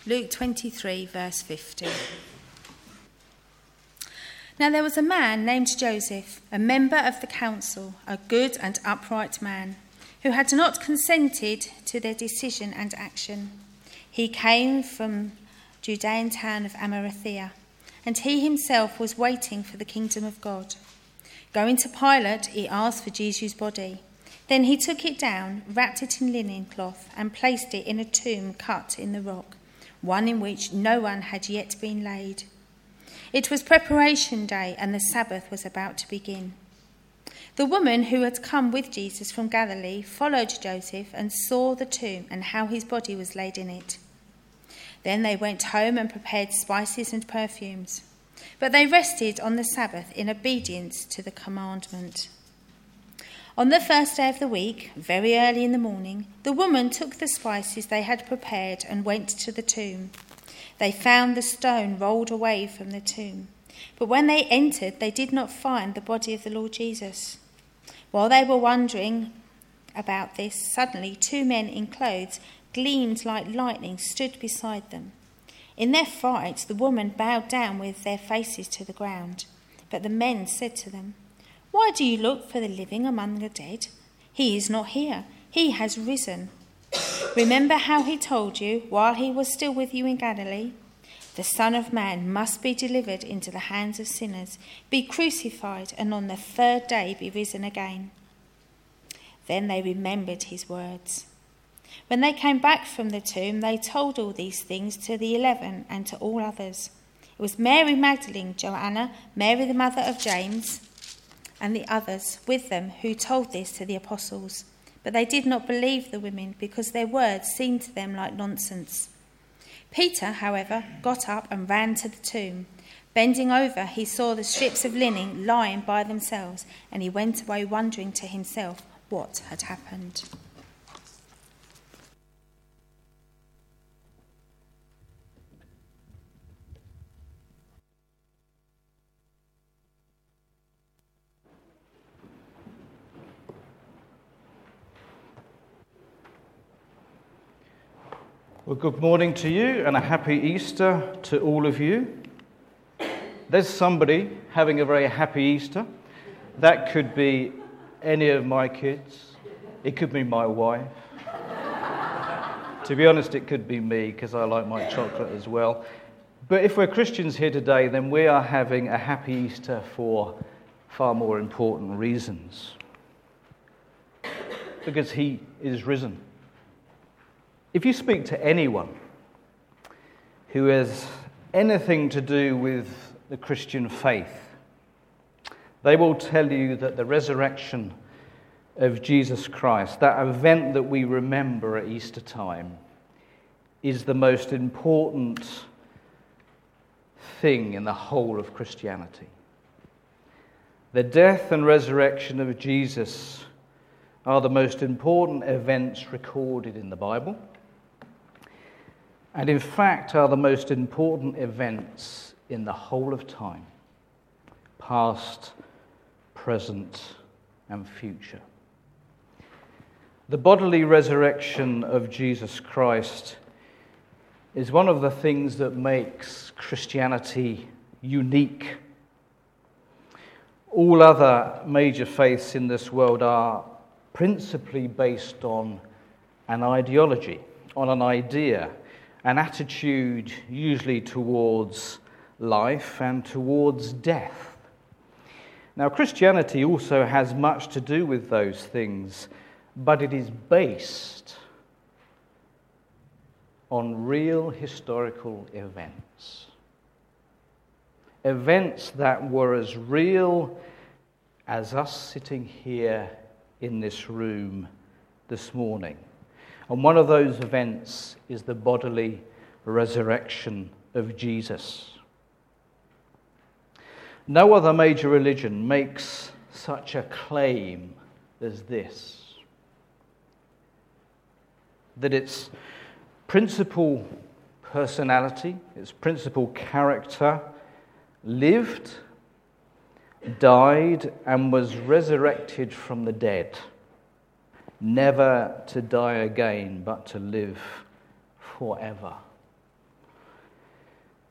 Luke 23, verse 50. Now there was a man named Joseph, a member of the council, a good and upright man, who had not consented to their decision and action. He came from Judean town of Arimathea, and he himself was waiting for the kingdom of God. Going to Pilate, he asked for Jesus' body. Then he took it down, wrapped it in linen cloth, and placed it in a tomb cut in the rock, one in which no one had yet been laid. It was preparation day, and the Sabbath was about to begin. The woman who had come with Jesus from Galilee followed Joseph and saw the tomb and how his body was laid in it. Then they went home and prepared spices and perfumes. But they rested on the Sabbath in obedience to the commandment. On the first day of the week, very early in the morning, the woman took the spices they had prepared and went to the tomb. They found the stone rolled away from the tomb. But when they entered, they did not find the body of the Lord Jesus. While they were wondering about this, suddenly 2 men in clothes gleamed like lightning stood beside them. In their fright, the woman bowed down with their faces to the ground. But the men said to them, "Why do you look for the living among the dead? He is not here. He has risen. Remember how he told you while he was still with you in Galilee? The Son of Man must be delivered into the hands of sinners, be crucified, and on the 3rd day be risen again." Then they remembered his words. When they came back from the tomb, they told all these things to the 11 and to all others. It was Mary Magdalene, Joanna, Mary the mother of James, and the others with them who told this to the apostles. But they did not believe the women because their words seemed to them like nonsense. Peter, however, got up and ran to the tomb. Bending over, he saw the strips of linen lying by themselves, and he went away wondering to himself what had happened. Well, good morning to you and a happy Easter to all of you. There's somebody having a very happy Easter. That could be any of my kids. It could be my wife. To be honest, it could be me because I like my chocolate as well. But if we're Christians here today, then we are having a happy Easter for far more important reasons. Because he is risen. If you speak to anyone who has anything to do with the Christian faith, they will tell you that the resurrection of Jesus Christ, that event that we remember at Easter time, is the most important thing in the whole of Christianity. The death and resurrection of Jesus are the most important events recorded in the Bible, and in fact are the most important events in the whole of time, past, present, and future. The bodily resurrection of Jesus Christ is one of the things that makes Christianity unique. All other major faiths in this world are principally based on an ideology, on an idea, an attitude usually towards life and towards death. Now, Christianity also has much to do with those things, but it is based on real historical events. Events that were as real as us sitting here in this room this morning. And one of those events is the bodily resurrection of Jesus. No other major religion makes such a claim as this, that its principal personality, its principal character, lived, died, and was resurrected from the dead, never to die again, but to live forever.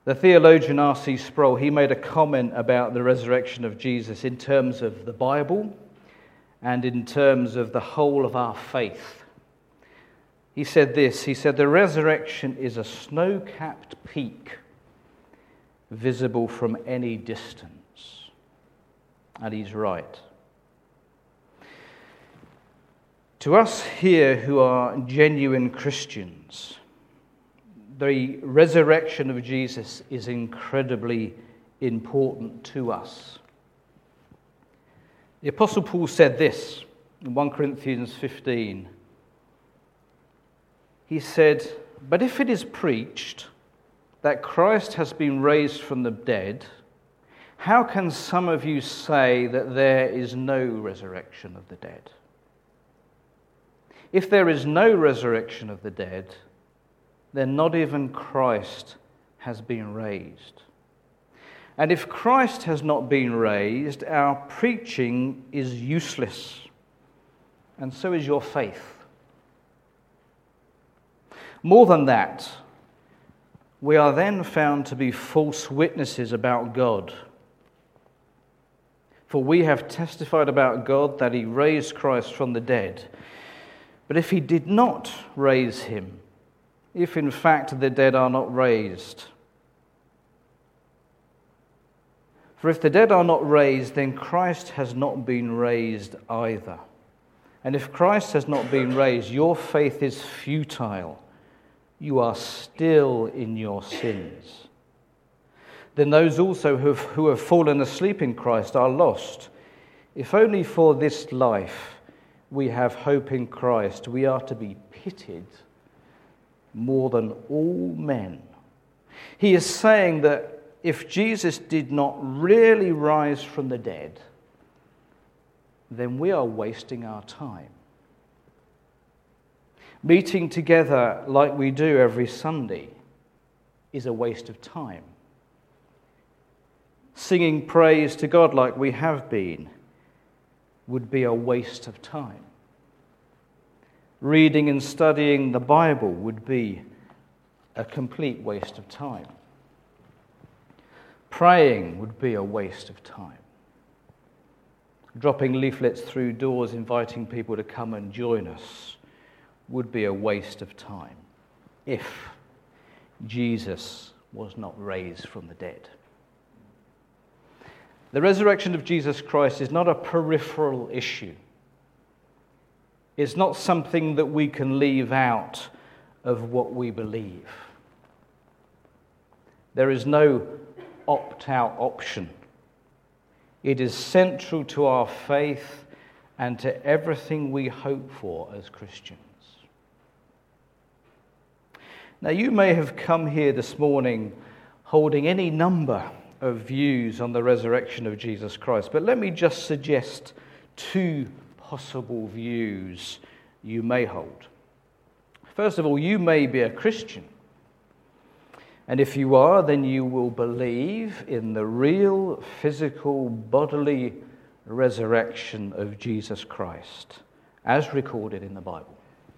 The theologian R.C. Sproul, he made a comment about the resurrection of Jesus in terms of the Bible and in terms of the whole of our faith. He said this, he said, "The resurrection is a snow-capped peak visible from any distance." And he's right. To us here who are genuine Christians, the resurrection of Jesus is incredibly important to us. The Apostle Paul said this in 1 Corinthians 15. He said, "But if it is preached that Christ has been raised from the dead, how can some of you say that there is no resurrection of the dead? If there is no resurrection of the dead, then not even Christ has been raised. And if Christ has not been raised, our preaching is useless, and so is your faith. More than that, we are then found to be false witnesses about God. For we have testified about God that he raised Christ from the dead. But if he did not raise him, if in fact the dead are not raised. For if the dead are not raised, then Christ has not been raised either. And if Christ has not been raised, your faith is futile. You are still in your sins. Then those also who have fallen asleep in Christ are lost. If only for this life we have hope in Christ, we are to be pitied more than all men. He is saying that if Jesus did not really rise from the dead, then we are wasting our time. Meeting together like we do every Sunday is a waste of time. Singing praise to God like we have been would be a waste of time. Reading and studying the Bible would be a complete waste of time. Praying would be a waste of time. Dropping leaflets through doors inviting people to come and join us would be a waste of time if Jesus was not raised from the dead. The resurrection of Jesus Christ is not a peripheral issue. It's not something that we can leave out of what we believe. There is no opt-out option. It is central to our faith and to everything we hope for as Christians. Now, you may have come here this morning holding any number of views on the resurrection of Jesus Christ, but let me just suggest two possible views you may hold. First of all, you may be a Christian. And if you are, then you will believe in the real physical bodily resurrection of Jesus Christ, as recorded in the Bible.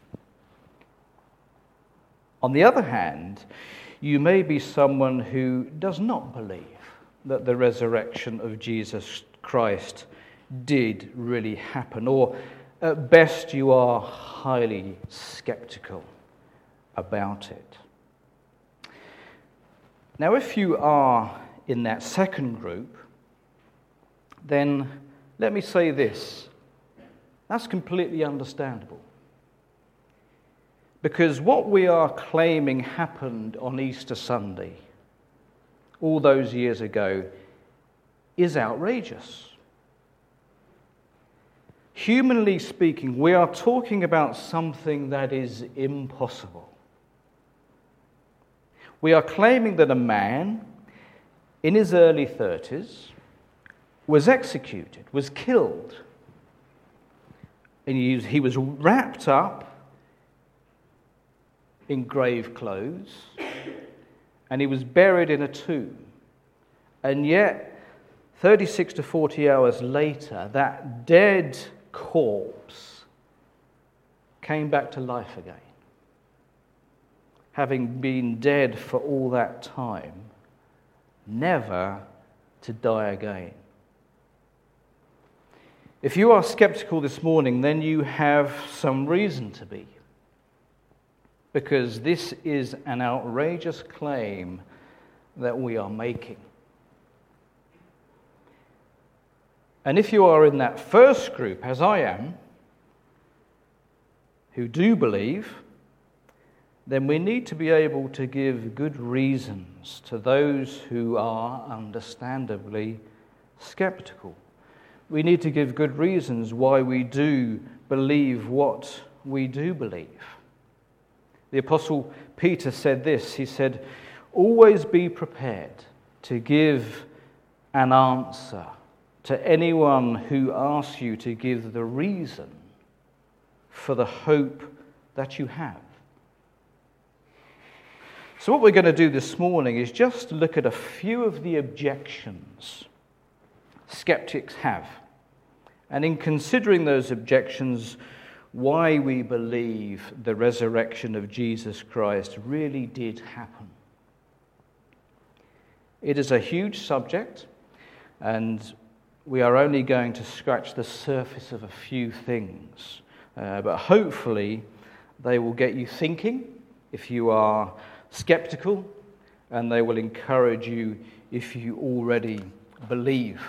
On the other hand, you may be someone who does not believe that the resurrection of Jesus Christ did really happen, or at best you are highly skeptical about it. Now, if you are in that second group, then let me say this. That's completely understandable. Because what we are claiming happened on Easter Sunday, all those years ago, is outrageous. Humanly speaking, we are talking about something that is impossible. We are claiming that a man in his early 30s was executed, was killed. And he was wrapped up in grave clothes, and he was buried in a tomb. And yet, 36 to 40 hours later, that dead corpse came back to life again. Having been dead for all that time never to die again. If you are skeptical this morning, then you have some reason to be, because this is an outrageous claim that we are making. And if you are in that first group, as I am, who do believe, then we need to be able to give good reasons to those who are understandably skeptical. We need to give good reasons why we do believe what we do believe. The Apostle Peter said this. He said, "Always be prepared to give an answer to anyone who asks you to give the reason for the hope that you have." So what we're going to do this morning is just look at a few of the objections skeptics have. And in considering those objections, why we believe the resurrection of Jesus Christ really did happen. It is a huge subject, and we are only going to scratch the surface of a few things. But hopefully they will get you thinking if you are skeptical, and they will encourage you if you already believe.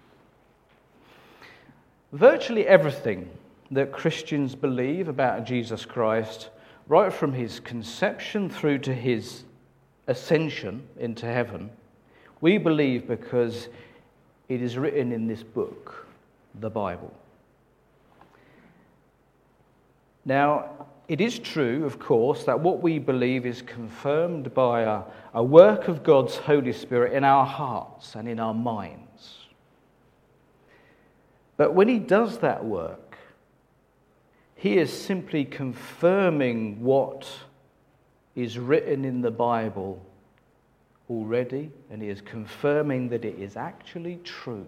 Virtually everything that Christians believe about Jesus Christ, right from his conception through to his ascension into heaven, we believe because it is written in this book, the Bible. Now, it is true, of course, that what we believe is confirmed by a work of God's Holy Spirit in our hearts and in our minds. But when he does that work, he is simply confirming what is written in the Bible already, and he is confirming that it is actually true.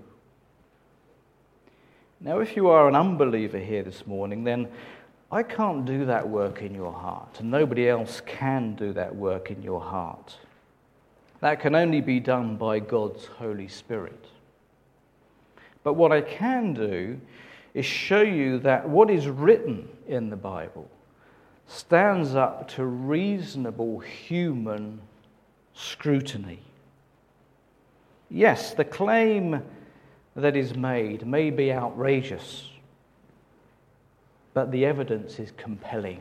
Now, if you are an unbeliever here this morning, then I can't do that work in your heart, and nobody else can do that work in your heart. That can only be done by God's Holy Spirit. But what I can do is show you that what is written in the Bible stands up to reasonable human scrutiny. Yes, the claim that is made may be outrageous, but the evidence is compelling.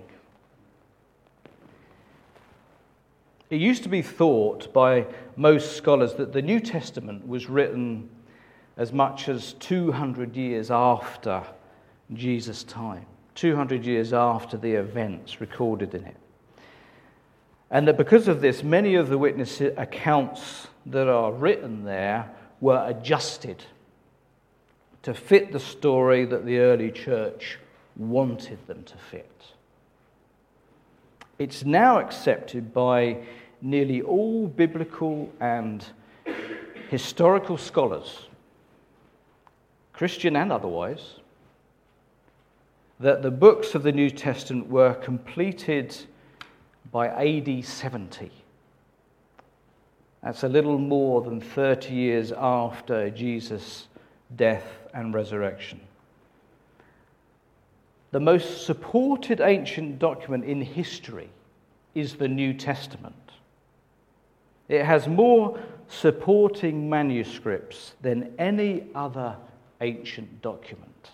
It used to be thought by most scholars that the New Testament was written as much as 200 years after Jesus' time, 200 years after the events recorded in it. And that because of this, many of the witness accounts that are written there were adjusted to fit the story that the early church wanted them to fit. It's now accepted by nearly all biblical and historical scholars, Christian and otherwise, that the books of the New Testament were completed by AD 70. That's a little more than 30 years after Jesus' death and resurrection. The most supported ancient document in history is the New Testament. It has more supporting manuscripts than any other ancient document.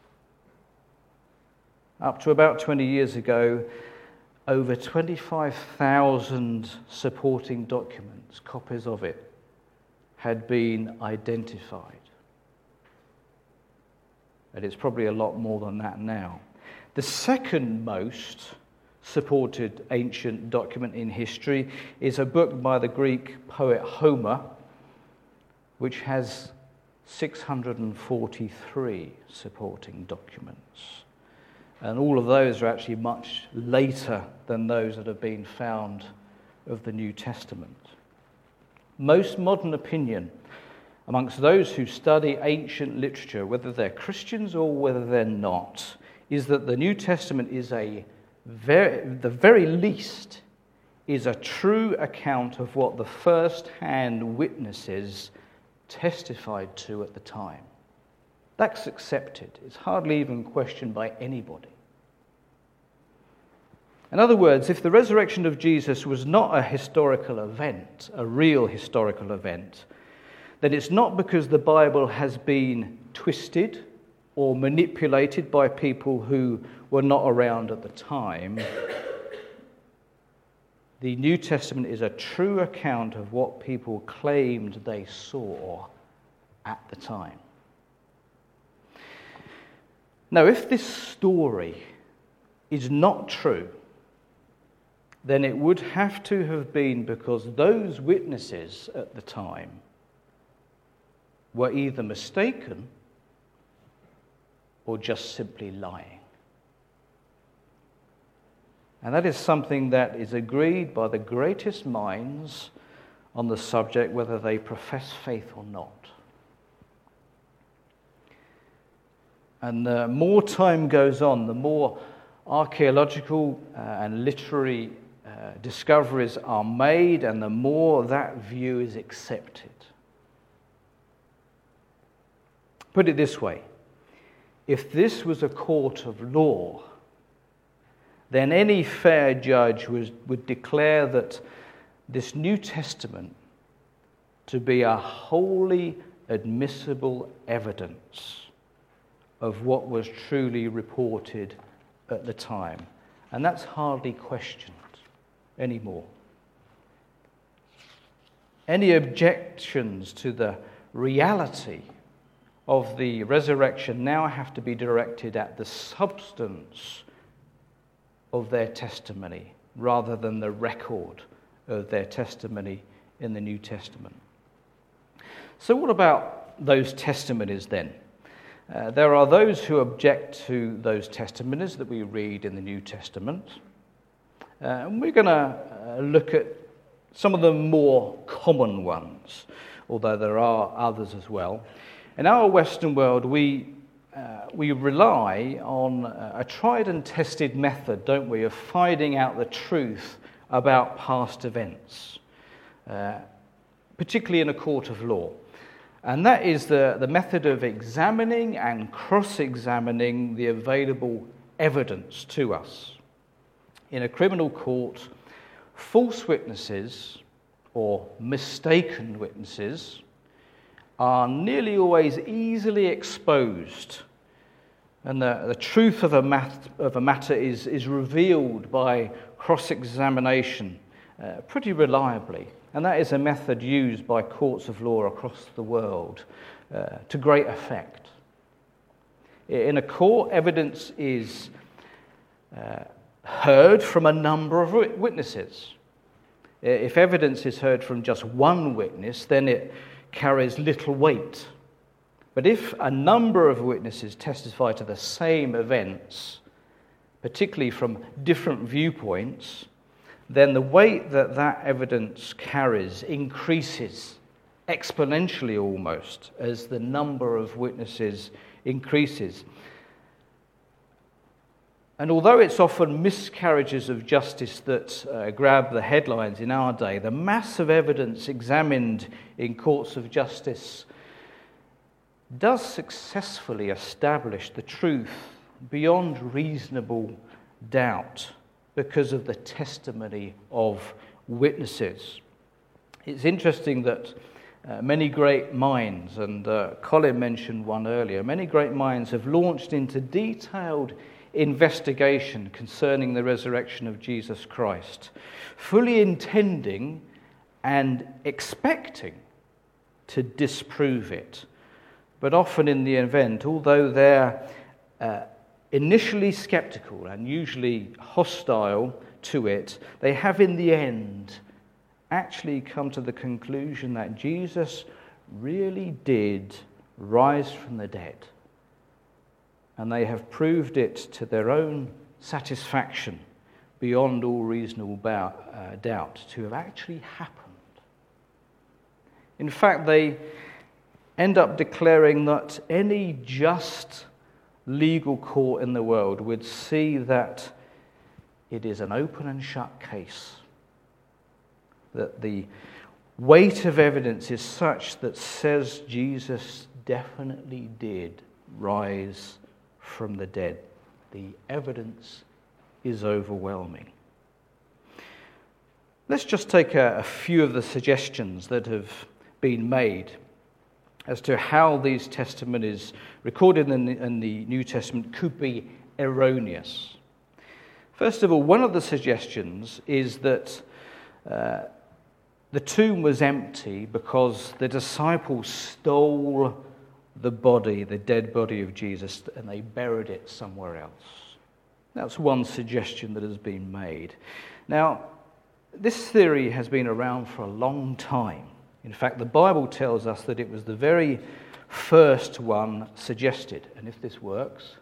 Up to about 20 years ago, over 25,000 supporting documents, copies of it, had been identified. And it's probably a lot more than that now. The second most supported ancient document in history is a book by the Greek poet Homer, which has 643 supporting documents. And all of those are actually much later than those that have been found of the New Testament. Most modern opinion amongst those who study ancient literature, whether they're Christians or whether they're not, is that the New Testament is the very least is a true account of what the first-hand witnesses testified to at the time. That's accepted. It's hardly even questioned by anybody. In other words, if the resurrection of Jesus was not a historical event, a real historical event, then it's not because the Bible has been twisted or manipulated by people who were not around at the time. The New Testament is a true account of what people claimed they saw at the time. Now, if this story is not true, then it would have to have been because those witnesses at the time were either mistaken or just simply lying. And that is something that is agreed by the greatest minds on the subject, whether they profess faith or not. And the more time goes on, the more archaeological and literary discoveries are made, and the more that view is accepted. Put it this way: if this was a court of law, then any fair judge would declare that this New Testament to be a wholly admissible evidence of what was truly reported at the time. And that's hardly questioned anymore. Any objections to the reality of the resurrection now have to be directed at the substance of their testimony rather than the record of their testimony in the New Testament. So what about those testimonies then? There are those who object to those testimonies that we read in the New Testament. And we're going to look at some of the more common ones, although there are others as well. In our Western world, we rely on a tried and tested method, don't we, of finding out the truth about past events, particularly in a court of law. And that is the method of examining and cross-examining the available evidence to us. In a criminal court, false witnesses or mistaken witnesses are nearly always easily exposed, and the truth of a matter is revealed by cross-examination pretty reliably. And that is a method used by courts of law across the world to great effect. In a court, evidence is heard from a number of witnesses. If evidence is heard from just one witness, then it carries little weight. But if a number of witnesses testify to the same events, particularly from different viewpoints, then the weight that evidence carries increases exponentially almost as the number of witnesses increases. And although it's often miscarriages of justice that grab the headlines in our day, the mass of evidence examined in courts of justice does successfully establish the truth beyond reasonable doubt because of the testimony of witnesses. It's interesting that many great minds, and Colin mentioned one earlier, many great minds have launched into detailed investigation concerning the resurrection of Jesus Christ, fully intending and expecting to disprove it. But often in the event, although they're initially skeptical and usually hostile to it, they have in the end actually come to the conclusion that Jesus really did rise from the dead. And they have proved it to their own satisfaction beyond all reasonable doubt to have actually happened. In fact, they end up declaring that any just legal court in the world would see that it is an open and shut case that the weight of evidence is such that says Jesus definitely did rise from the dead. The evidence is overwhelming. Let's just take a few of the suggestions that have been made as to how these testimonies recorded in the New Testament could be erroneous. First of all, one of the suggestions is that the tomb was empty because the disciples stole the body, the dead body of Jesus, and they buried it somewhere else. That's one suggestion that has been made. Now, this theory has been around for a long time. In fact, the Bible tells us that it was the very first one suggested. And if this works,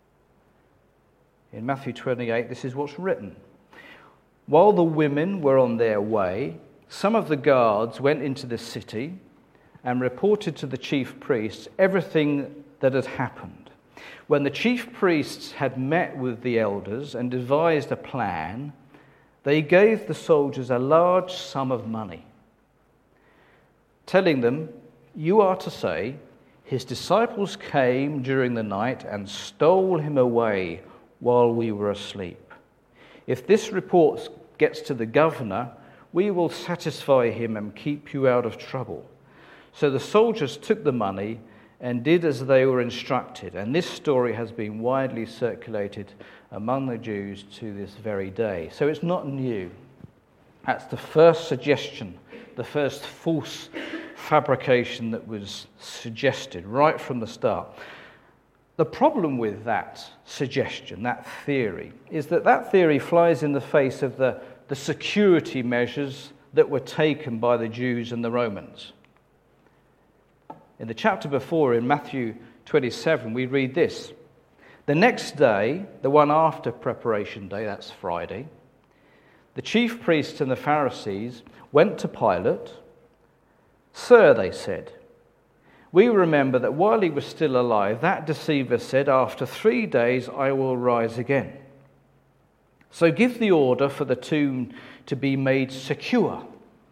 in Matthew 28, this is what's written. While the women were on their way, some of the guards went into the city and reported to the chief priests everything that had happened. When the chief priests had met with the elders and devised a plan, they gave the soldiers a large sum of money, telling them, "You are to say, his disciples came during the night and stole him away while we were asleep. If this report gets to the governor, we will satisfy him and keep you out of trouble." So the soldiers took the money and did as they were instructed. And this story has been widely circulated among the Jews to this very day. So it's not new. That's the first suggestion, the first false fabrication that was suggested right from the start. The problem with that suggestion, that theory, is that theory flies in the face of the security measures that were taken by the Jews and the Romans. In the chapter before, in Matthew 27, we read this. The next day, the one after Preparation Day, that's Friday, the chief priests and the Pharisees went to Pilate. "Sir," they said, "we remember that while he was still alive, that deceiver said, 'After 3 days I will rise again.' So give the order for the tomb to be made secure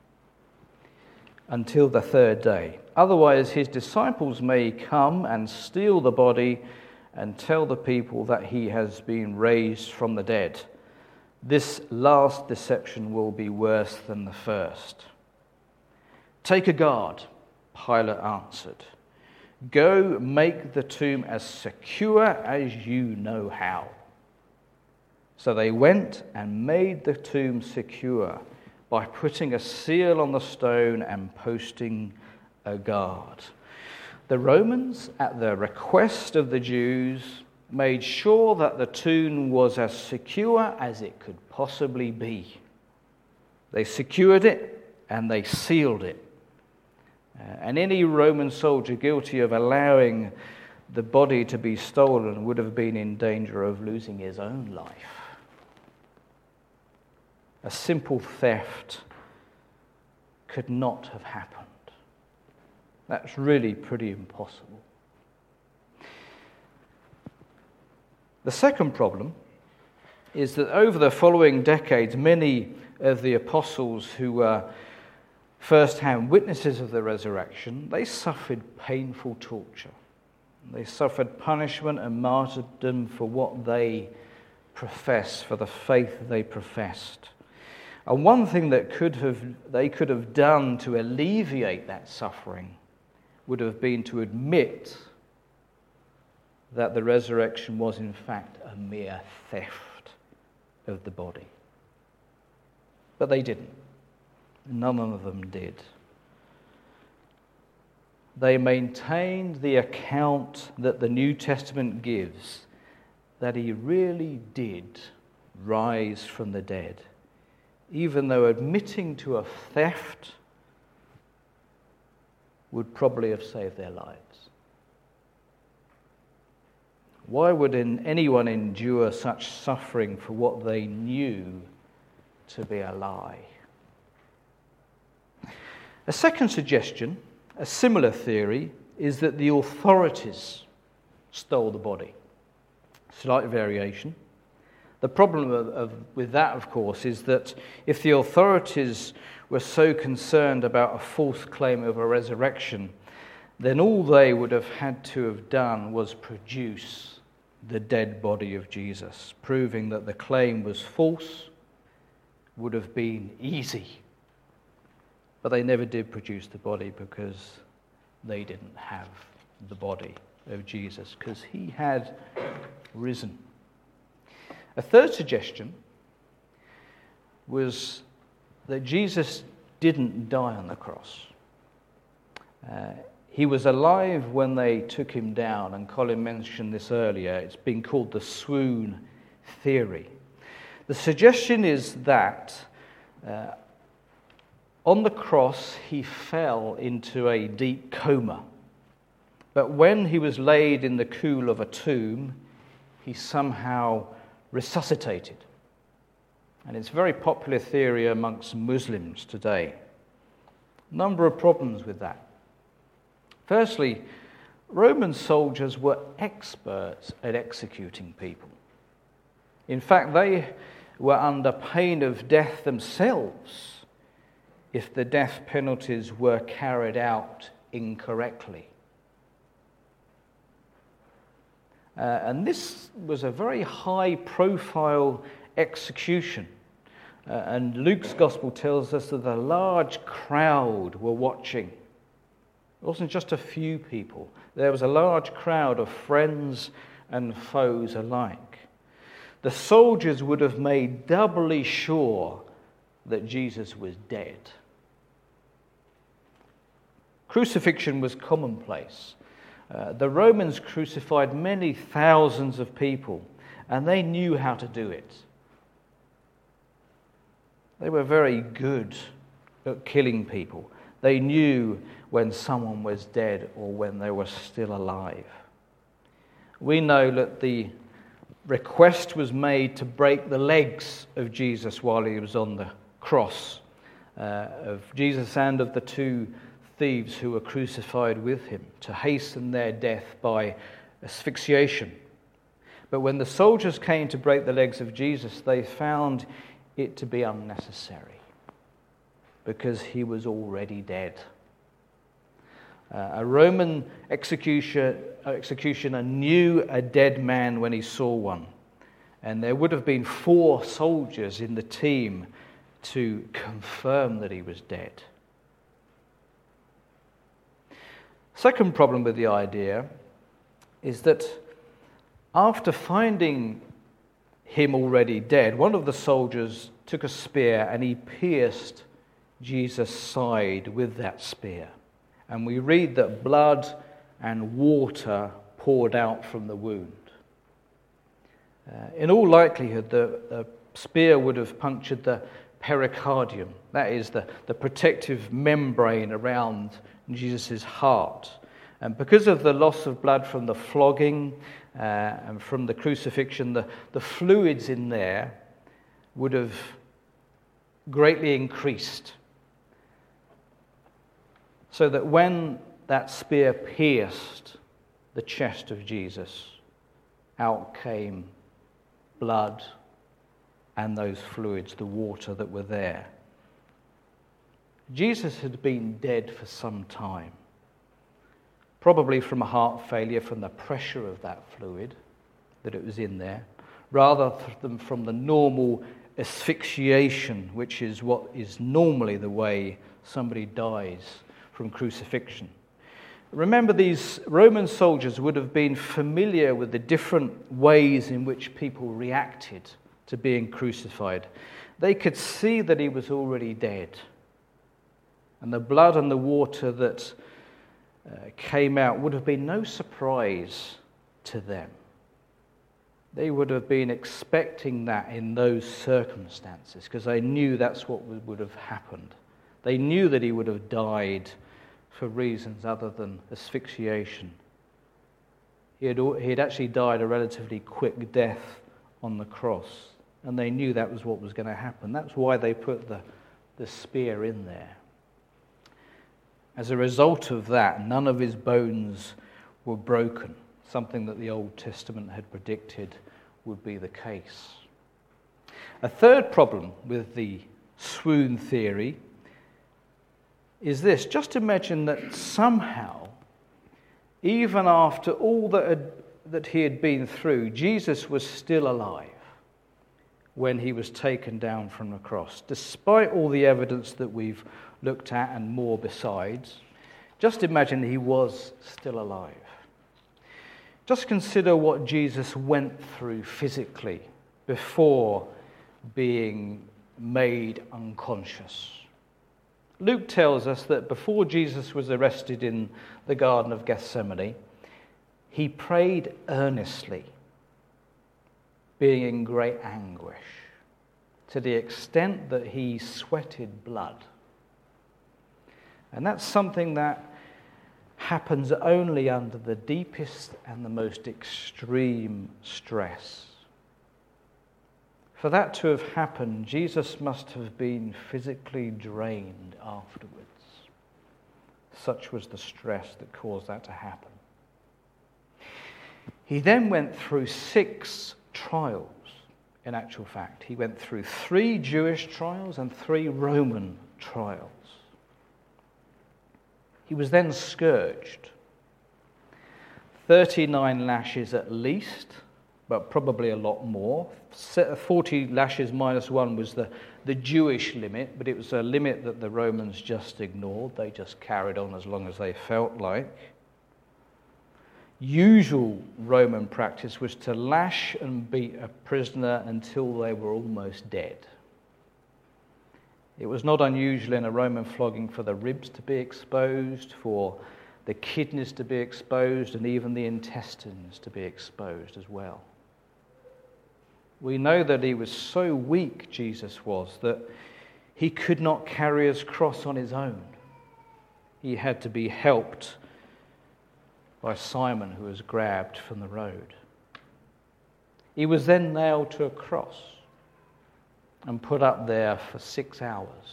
until the 3rd day. Otherwise, his disciples may come and steal the body and tell the people that he has been raised from the dead. This last deception will be worse than the first." "Take a guard," Pilate answered. "Go make the tomb as secure as you know how." So they went and made the tomb secure by putting a seal on the stone and posting a guard. The Romans, at the request of the Jews, made sure that the tomb was as secure as it could possibly be. They secured it and they sealed it. And any Roman soldier guilty of allowing the body to be stolen would have been in danger of losing his own life. A simple theft could not have happened. That's really pretty impossible. The second problem is that over the following decades, many of the apostles who were first-hand witnesses of the resurrection, they suffered painful torture. They suffered punishment and martyrdom for what they professed, for the faith they professed. And one thing that they could have done to alleviate that suffering would have been to admit that the resurrection was in fact a mere theft of the body. But they didn't. None of them did. They maintained the account that the New Testament gives, that he really did rise from the dead, even though admitting to a theft would probably have saved their lives. Why would anyone endure such suffering for what they knew to be a lie? A second suggestion, a similar theory, is that the authorities stole the body. Slight variation. The problem with that, of course, is that if the authorities were so concerned about a false claim of a resurrection, then all they would have had to have done was produce the dead body of Jesus. Proving that the claim was false would have been easy. But they never did produce the body because they didn't have the body of Jesus, because he had risen. A third suggestion was that Jesus didn't die on the cross. He was alive when they took him down, and Colin mentioned this earlier. It's been called the swoon theory. The suggestion is that on the cross he fell into a deep coma, but when he was laid in the cool of a tomb, he somehow resuscitated. And it's a very popular theory amongst Muslims today. A number of problems with that. Firstly, Roman soldiers were experts at executing people. In fact, they were under pain of death themselves if the death penalties were carried out incorrectly. And this was a very high-profile execution. And Luke's gospel tells us that a large crowd were watching. It wasn't just a few people. There was a large crowd of friends and foes alike. The soldiers would have made doubly sure that Jesus was dead. Crucifixion was commonplace. The Romans crucified many thousands of people, and they knew how to do it. They were very good at killing people. They knew when someone was dead or when they were still alive. We know that the request was made to break the legs of Jesus while he was on the cross, of Jesus and of the two thieves who were crucified with him, to hasten their death by asphyxiation. But when the soldiers came to break the legs of Jesus, they found it to be unnecessary because he was already dead. A Roman executioner knew a dead man when he saw one, and there would have been 4 soldiers in the team to confirm that he was dead. Second problem with the idea is that after finding him already dead, one of the soldiers took a spear and he pierced Jesus' side with that spear. And we read that blood and water poured out from the wound. In all likelihood, the spear would have punctured the pericardium, that is the protective membrane around Jesus' heart. And because of the loss of blood from the flogging and from the crucifixion, the fluids in there would have greatly increased. So that when that spear pierced the chest of Jesus, out came blood and those fluids, the water that were there. Jesus had been dead for some time, probably from a heart failure, from the pressure of that fluid that it was in there, rather than from the normal asphyxiation, which is what is normally the way somebody dies from crucifixion. Remember, these Roman soldiers would have been familiar with the different ways in which people reacted to being crucified. They could see that he was already dead. And the blood and the water that came out would have been no surprise to them. They would have been expecting that in those circumstances because they knew that's what would have happened. They knew that he would have died for reasons other than asphyxiation. He had actually died a relatively quick death on the cross, and they knew that was what was going to happen. That's why they put the spear in there. As a result of that, none of his bones were broken, something that the Old Testament had predicted would be the case. A third problem with the swoon theory is this. Just imagine that somehow, even after all that he had been through, Jesus was still alive when he was taken down from the cross. Despite all the evidence that we've looked at and more besides, just imagine he was still alive. Just consider what Jesus went through physically before being made unconscious. Luke tells us that before Jesus was arrested in the Garden of Gethsemane, he prayed earnestly, being in great anguish, to the extent that he sweated blood. And that's something that happens only under the deepest and the most extreme stress. For that to have happened, Jesus must have been physically drained afterwards. Such was the stress that caused that to happen. He then went through 6 trials, in actual fact. He went through 3 Jewish trials and 3 Roman trials. He was then scourged. 39 lashes at least, but probably a lot more. 40 lashes minus 1 was the Jewish limit, but it was a limit that the Romans just ignored. They just carried on as long as they felt like. Usual Roman practice was to lash and beat a prisoner until they were almost dead. It was not unusual in a Roman flogging for the ribs to be exposed, for the kidneys to be exposed, and even the intestines to be exposed as well. We know that he was so weak, Jesus was, that he could not carry his cross on his own. He had to be helped by Simon, who was grabbed from the road. He was then nailed to a cross and put up there for 6 hours.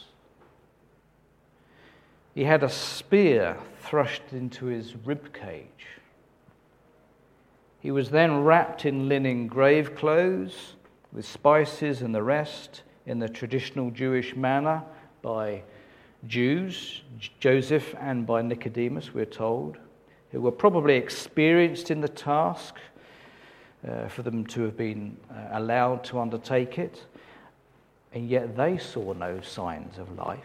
He had a spear thrust into his rib cage. He was then wrapped in linen grave clothes with spices and the rest in the traditional Jewish manner by Jews, Joseph and by Nicodemus, we're told, who were probably experienced in the task for them to have been allowed to undertake it, and yet they saw no signs of life.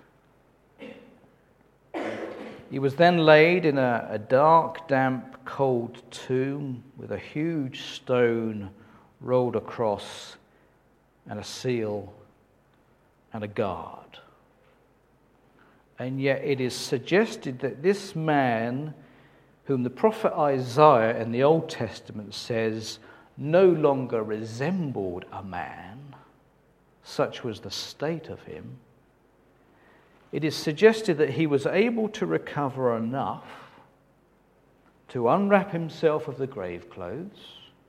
He was then laid in a dark, damp, cold tomb with a huge stone rolled across and a seal and a guard. And yet it is suggested that this man, whom the prophet Isaiah in the Old Testament says no longer resembled a man, such was the state of him, it is suggested that he was able to recover enough to unwrap himself of the grave clothes,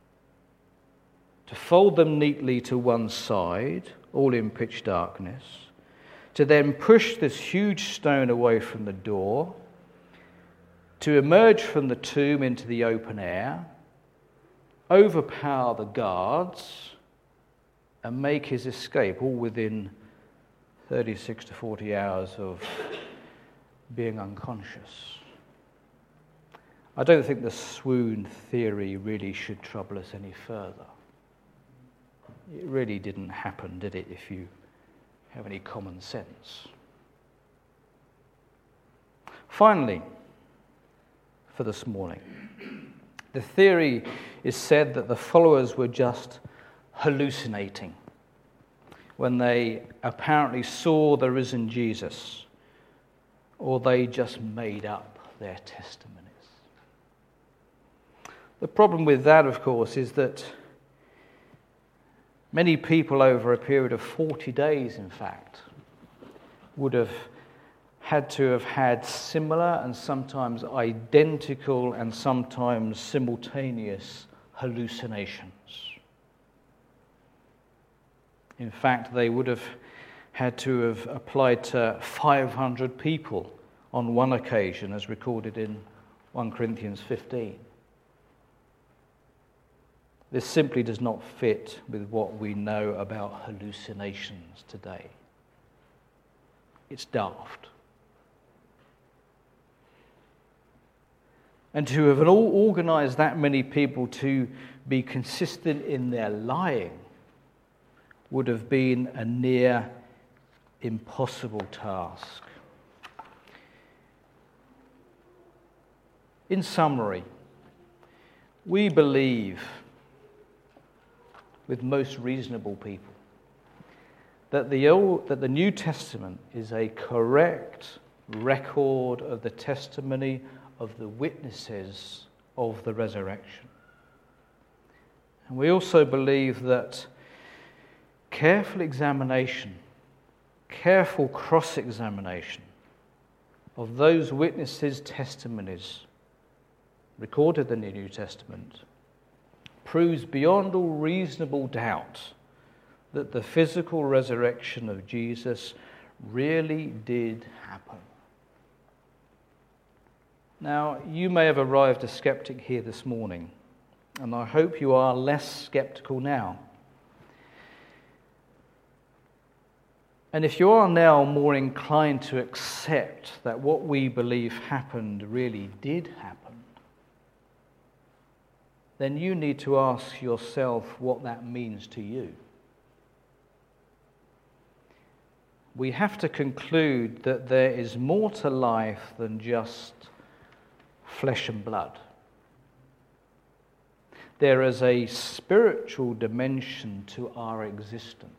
to fold them neatly to one side, all in pitch darkness, to then push this huge stone away from the door, to emerge from the tomb into the open air, overpower the guards, and make his escape, all within 36 to 40 hours of being unconscious. I don't think the swoon theory really should trouble us any further. It really didn't happen, did it, if you have any common sense? Finally, for this morning, the theory is said that the followers were just hallucinating when they apparently saw the risen Jesus, or they just made up their testimonies. The problem with that, of course, is that many people over a period of 40 days, in fact, would have had to have had similar and sometimes identical and sometimes simultaneous hallucinations. In fact, they would have had to have applied to 500 people on one occasion, as recorded in 1 Corinthians 15. This simply does not fit with what we know about hallucinations today. It's daft. And to have organised that many people to be consistent in their lying would have been a near impossible task. In summary, we believe with most reasonable people that the New Testament is a correct record of the testimony of the witnesses of the resurrection. And we also believe that careful examination, careful cross-examination of those witnesses' testimonies recorded in the New Testament proves beyond all reasonable doubt that the physical resurrection of Jesus really did happen. Now, you may have arrived a skeptic here this morning, and I hope you are less skeptical now. And if you are now more inclined to accept that what we believe happened really did happen, then you need to ask yourself what that means to you. We have to conclude that there is more to life than just flesh and blood. There is a spiritual dimension to our existence.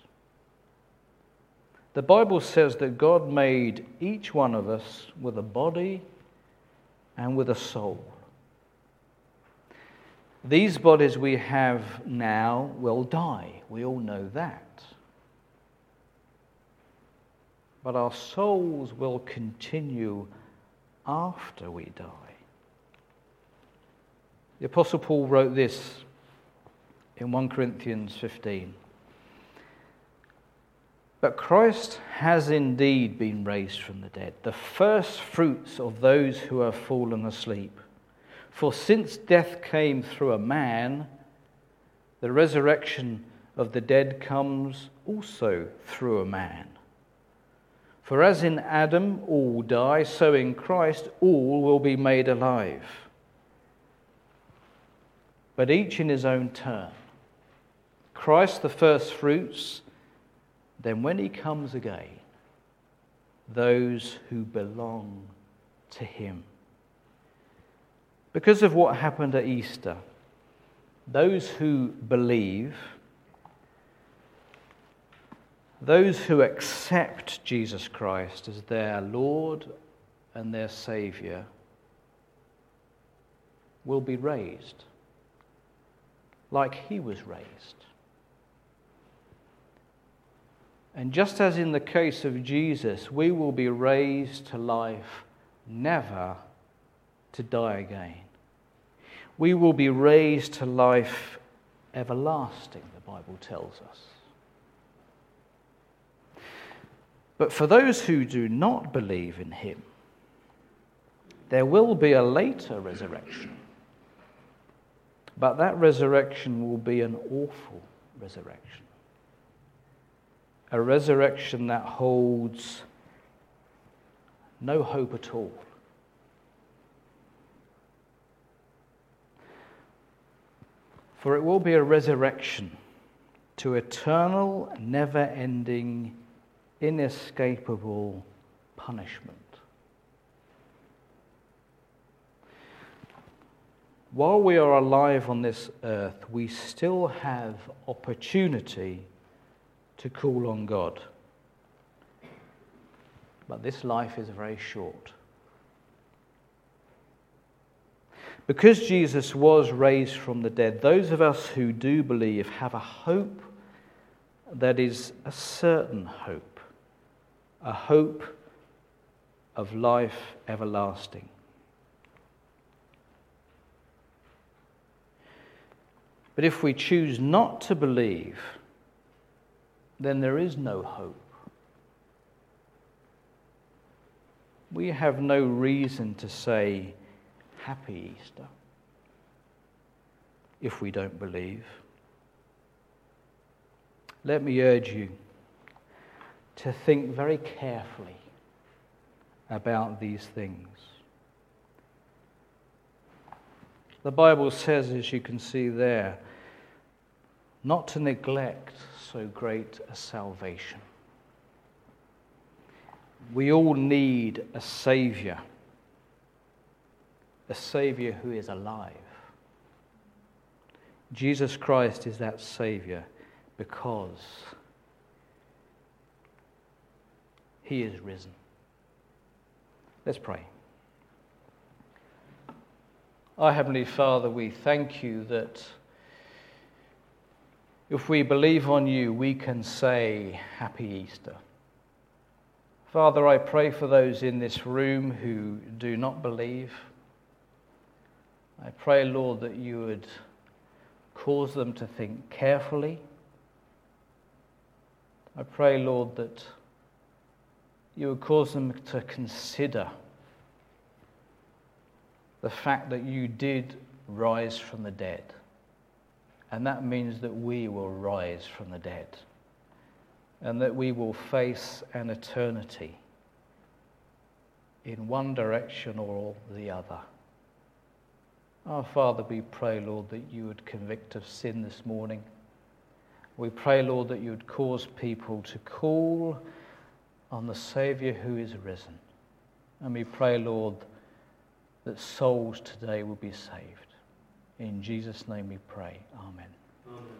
The Bible says that God made each one of us with a body and with a soul. These bodies we have now will die. We all know that. But our souls will continue after we die. The Apostle Paul wrote this in 1 Corinthians 15. But Christ has indeed been raised from the dead, the first fruits of those who have fallen asleep. For since death came through a man, the resurrection of the dead comes also through a man. For as in Adam all die, so in Christ all will be made alive. But each in his own turn. Christ the first fruits, then when he comes again, those who belong to him. Because of what happened at Easter, those who believe, those who accept Jesus Christ as their Lord and their Saviour will be raised like he was raised. And just as in the case of Jesus, we will be raised to life, never to die again. We will be raised to life everlasting, the Bible tells us. But for those who do not believe in him, there will be a later resurrection. But that resurrection will be an awful resurrection. A resurrection that holds no hope at all. For it will be a resurrection to eternal, never-ending, inescapable punishment. While we are alive on this earth, we still have opportunity to call on God. But this life is very short. Because Jesus was raised from the dead, those of us who do believe have a hope that is a certain hope, a hope of life everlasting. But if we choose not to believe, then there is no hope. We have no reason to say, Happy Easter. if we don't believe. Let me urge you to think very carefully about these things. The Bible says, as you can see there, not to neglect so great a salvation. We all need a Saviour who is alive. Jesus Christ is that Saviour because he is risen. Let's pray. Our Heavenly Father, we thank you that if we believe on you, we can say Happy Easter. Father, I pray for those in this room who do not believe. I pray, Lord, that you would cause them to think carefully. I pray, Lord, that you would cause them to consider the fact that you did rise from the dead. And that means that we will rise from the dead. And that we will face an eternity in one direction or the other. Our Father, we pray, Lord, that you would convict of sin this morning. We pray, Lord, that you would cause people to call on the Saviour who is risen. And we pray, Lord, that souls today will be saved. In Jesus' name we pray. Amen. Amen.